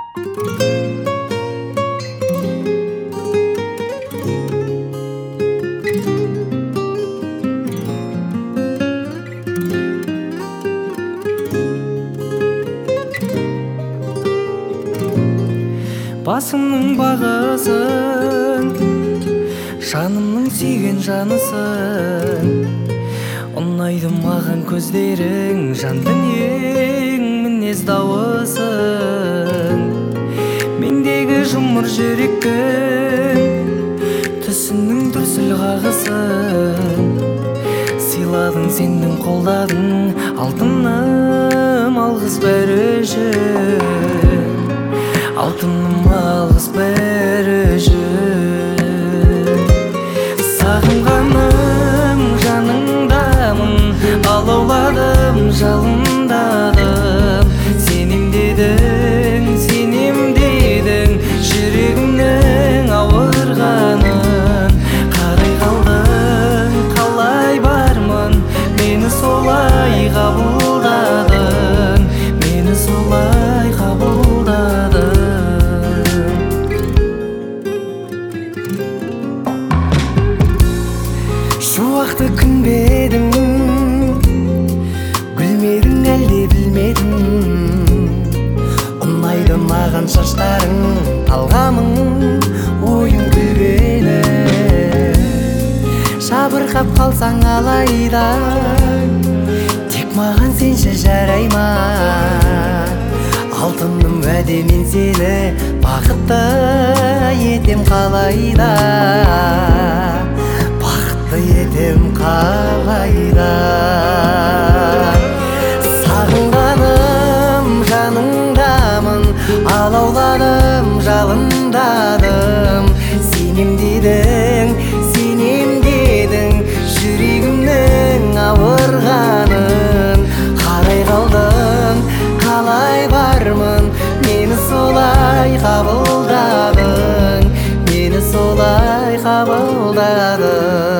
Басымның бағысын, жанымның сүйген жанысың. Ұнайды маған көздерің, жан дүниең, мінез дауысың. Мендегі жұмыр жүректің, түсіңнің дүрсіл қағысын. Сыйладың, сендің, қолдадың, алтыным алғыс бәрі үшін. Алтыным алғыс бәрі үшін. Сағынғаным жаныңдамын, алауладым, жалындадым. Сенем дедің, жүрегімнің ауырғанын. Қарай қалдың, қалай бармын, мені солай қабылдадың, мені солай қабылдадың. Шуақты күнбедің, гүлмедің әлде білмедің. Ұнайды маған шаштарың, талғамың, ойың күлгені. Жабырқап қалсаң алайда, тек маған сенші жарай ма? Алтыным уәде, мен сені бақытты етем қалайда, бақытты етем қалайда. Сағынғаным жаныңдамын, алауладым, жалындадым. Сенем дедің, жүрегімнің ауырғанын. Қарай қалдың, қалай бармын, мені солай қабылдадың, мені солай қабылдадың.